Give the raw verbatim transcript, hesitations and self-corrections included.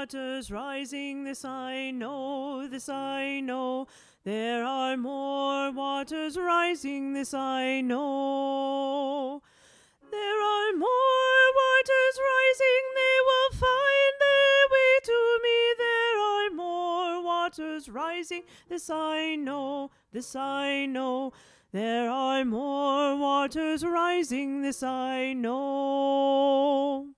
waters rising, this I know, this I know. There are more waters rising, this I know. There are more waters rising, they will find their way to me. There are more waters rising, this I know, this I know. There are more waters rising, this I know.